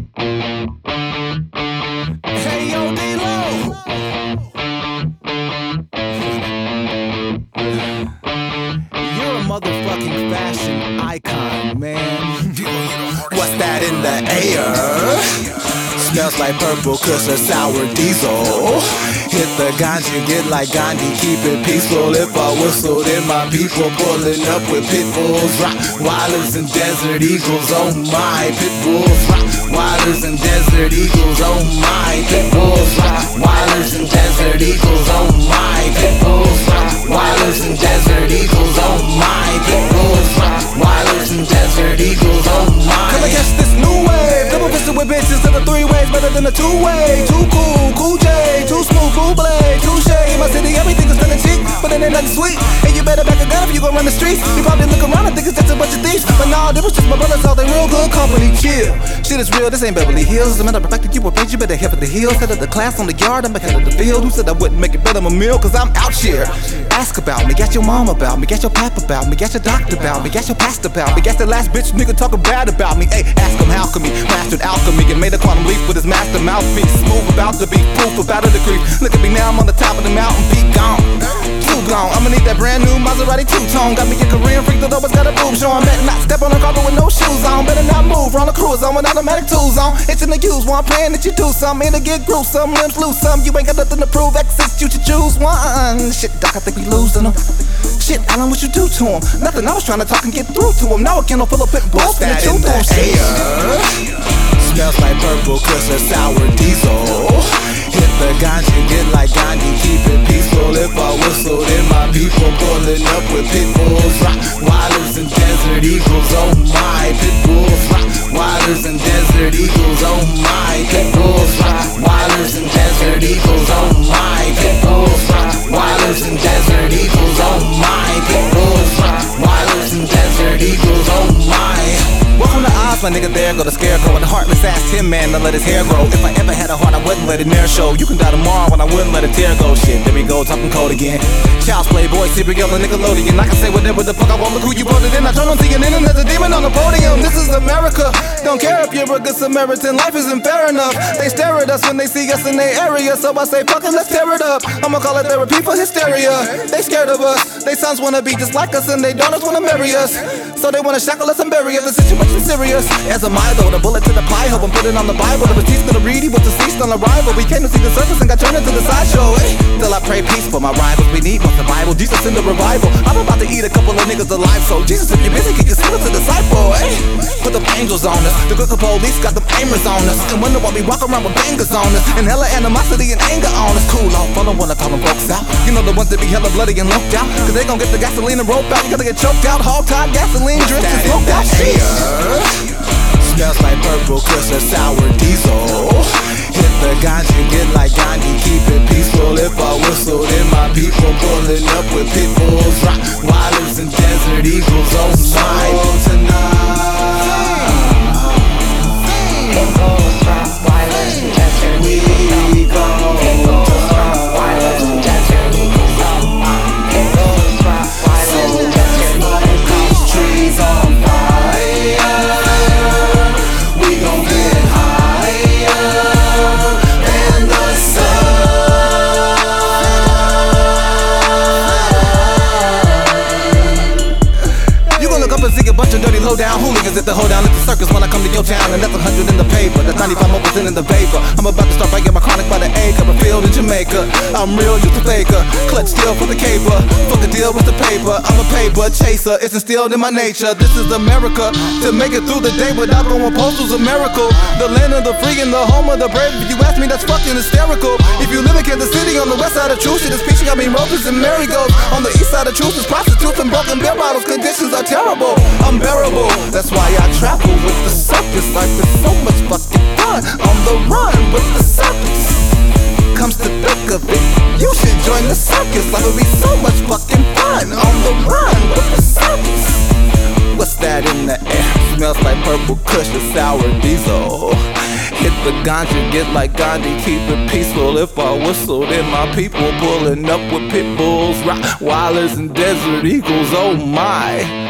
Hey yo, D-Lo! You're a motherfucking fashion icon, man. What's that in the air? Smells like purple kush or sour diesel. Hit the ganja, get like Gandhi, keep it peaceful. If I whistle, then my people pulling up with pit bulls, Rottweilers and desert eagles, oh my. Pit bulls, Rottweilers and desert eagles, oh my. Pit bulls, Rottweilers and desert eagles, oh my. Pit bulls, Rottweilers and desert eagles, oh my. Pit bulls, Rottweilers and desert eagles, oh my. Come and catch this new wave. Double fisted with bitches to the three ways, better than a two-way. Too cool, cool J, too smooth, cool blade, touche. In my city, everything is feeling cheap, but it ain't nothing sweet. And you better back a gun if you gon' run the streets. You probably look around and think it's just a bunch of thieves, but nah, this was just my brothers, all they real good company. Chill, shit is real, this ain't Beverly Hills. As a matter of fact, if you were paid, you better head for the hills. Head of the class on the yard, I'm ahead of the field. Who said I wouldn't make it better, my meal? Cause I'm out here. Ask about me, got your mom about me, got your pap about me, got your doctor about me, got your pastor about me, got that last bitch nigga talking bad about me. Hey, ask him how come he mastered alchemy and made a quantum leap with his master mouthpiece. Smooth about to be proof about the creep. Look at me now, I'm on the top of the mountain peak, gone. Too gone, I'ma need that brand new Maserati two-tone. Got me a Korean freak that always got a boob show. I better not step on the carpet with no shoes on. Better not move, run the cruise on with automatic tools on. It's in the use one, praying that you do something. In to get gruesome, limbs loose some. You ain't got nothing to prove, exit you should choose one. Shit, Doc, I think we losing them. Shit, Alan, what you do to him? Nothing, I was trying to talk and get through to him. Now I can't no fill up pit bulls in the truth on shit. Smells like purple kush or sour diesel. Hit the ganja, get like Gandhi, keep it peaceful. If I whistle, then my people pulling up with pit bulls, Rottweilers and desert eagles, oh my. Pit bulls, Rottweilers and desert eagles, oh my. Pit bulls, Rottweilers and desert eagles, oh my. Pit bulls, Rottweilers and desert eagles, oh my. Pit bulls, Rottweilers and desert eagles, oh my. Welcome to Oz, my nigga, there go the scarecrow. And the heartless ass Tin Man to let his hair grow. If I ever had a heart, I wouldn't let it near show. You can die tomorrow when I wouldn't let a tear go. Shit, there we go, talking code again. Child's Playboy, Serial, and Nickelodeon. I can say whatever the fuck I want, look who you voted in. I turn on CNN and there's a demon on the podium. This is America. Don't care if you're a good Samaritan, life isn't fair enough. They stare at us when they see us in their area. So I say, fuck it, let's tear it up. I'ma call it therapy for hysteria. They scared of us. They sons wanna be just like us, and they daughters wanna marry us. So they wanna shackle us and bury us. The situation's serious. As a Milo, the bullet to the pie hole, I'm putting on the Bible. The Batiste to the read, he was deceased on arrival. We came to see the circus and got turned into the sideshow. Still I pray peace for my rivals. We need what's the Bible. Jesus in the revival. I'm about to eat a couple of niggas alive. So Jesus, if you're busy, get your sinners to disciple. Put the angels on us. The good police got them aimers on us. And wonder why we walk around with bangers on us. And hella animosity and anger on us. Cool off, I don't wanna call them folks out. You know the ones that be hella bloody and lumped out. Cause they gon' get the gasoline and rope out. You gotta get choked out. Hog tied gasoline dripped and smoked out. Smells like purple kush or sour diesel. Hit the ganja, get like Gandhi, keep it peaceful. If I whistle, then my people pulling up with pit bulls, Rottweilers and desert eagles, oh my. Tonight pit bulls, Rottweilers and desert eagles, pit bulls, Rottweilers and desert eagles, oh my. Pit bulls, Rottweilers and desert eagles, trees on fire. Bunch of dirty low-down hooligans at the hold down at the circus when I come to your town. And that's 100 in the paper, that's 95% in the vapor. I'm about to start biting my chronic by the acre. A field in Jamaica, I'm real, just a faker. Clutch steel for the caper, fuck a deal with the paper. I'm a paper chaser, it's instilled in my nature. This is America, to make it through the day without going postal's a miracle. The land of the free and the home of the brave. If you ask me, that's fucking hysterical. If you live in Kansas City on the west side of Truth, shit is peachy, I mean ropers and marigolds. On the east side of Truth is prostitutes and broken beer bottles. Conditions are terrible, unbearable. That's why I travel with the circus. Life is so much fucking fun. On the run with the circus. Comes to think of it, you should join the circus. Life would be so much fucking fun. On the run with the circus. What's that in the air? Smells like purple kush or sour diesel. Hit the ganja, get like Gandhi, keep it peaceful. If I whistle, then my people pulling up with pit bulls, Rottweilers and desert eagles, oh my.